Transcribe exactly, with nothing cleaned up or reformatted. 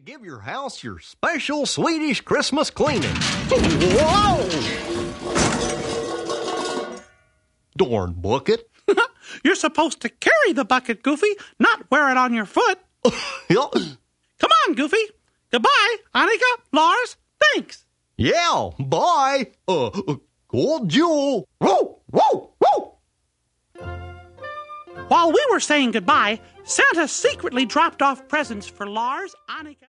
give your house your special Swedish Christmas cleaning. Whoa! Darn bucket. You're supposed to carry the bucket, Goofy, not wear it on your foot. Yeah. Come on, Goofy. Goodbye, Annika, Lars. Thanks. Yeah, bye. Uh, uh Gold Jewel. Whoa, whoa, whoa. While we were saying goodbye, Santa secretly dropped off presents for Lars, Annika...